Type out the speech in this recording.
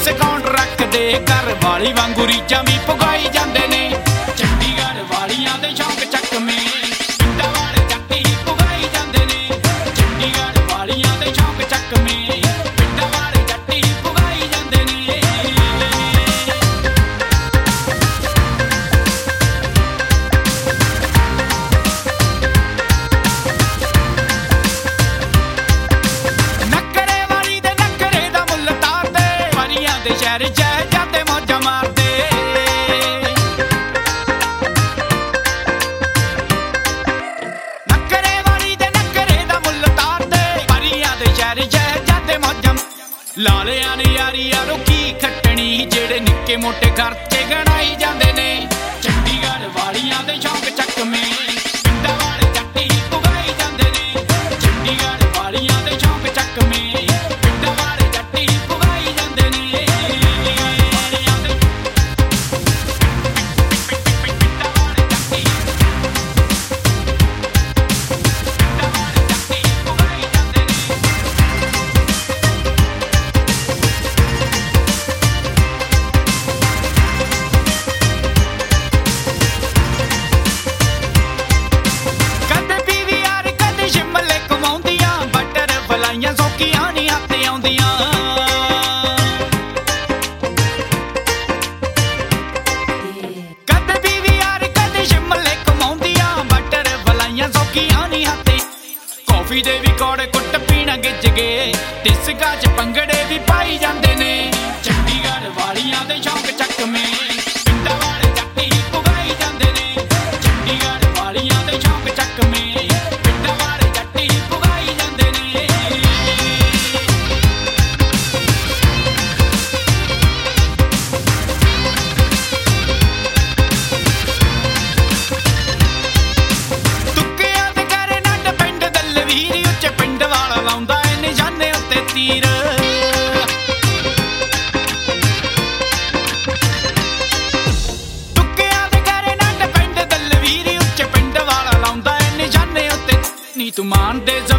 discount रखदे घर वाली वांगू रीझां भी पुगाई जांदे ने चंडीगढ़ वालियां दे शौक चकमे पिंडां वाले जट ही पुगाई जांदे ने चंडीगढ़ वालियां दे शौक चकमे पिंडां वाले जट ही पुगाई जांदे ने नखरे वाली दे नखरे दा मुੱਲ तारदे परियां दे शहर जय जाते मौजां मारदे नखरे वाली दे नखरे दा मुੱਲ तारदे परियां दे शहर जय जाते मौजां लालियां दी यारी यारो की खट्टनी जेड़े निक्के मोटे खर्चे गणाई जांदे ने चंडीगढ़ वालियां दे शौक चकमे पिंडां वाले जट ही पुगाई जांदे ने चंडीगढ़ वालियां दे शौक चकमे पिंडां वाले जट ही पुगाई जांदे ने वालियां दे पिंडां वाले जट ही पिंडां वाले जट ही पुगाई जांदे ने कदे पीवीआर कदे शिमले कमाउंदियां बटर फलाइयां सौखियां नी हत्थ आउंदियां कदे पीवीआर कदे शिमले कमाउंदियां बटर फलाइयां सौखियां नी हत्थ कॉफी दे भी कौड़े कुट पीना गिज गए डिस्का च पंगड़े भी पाई जांदे ने चंडीगढ़ वालियां दे शौक चकमे पिंडां वाले जट ही पुगाई जांदे ने चंडीगढ़ वालियां दे शौक चकमे पिंडां वाले जट ही पुगाई जांदे ने तुक्कियां ते करे नंड पिंड दलवीर ਉੱਚੇ ਪਿੰਡ ਵਾਲਾ ਲਾਉਂਦਾ ਏ ਨਿਸ਼ਾਨੇ ਉੱਤੇ ਤੀਰ ਤੁੱਕਿਆਂ ਦੇ ਘਰੇ ਨੰਡ ਪਿੰਡ ਦਲਵੀਰ ਉੱਚੇ ਪਿੰਡ ਵਾਲਾ ਲਾਉਂਦਾ ਏ ਨਿਸ਼ਾਨੇ ਉੱਤੇ ਨੀ ਤੂੰ ਮਾਨ ਦੇ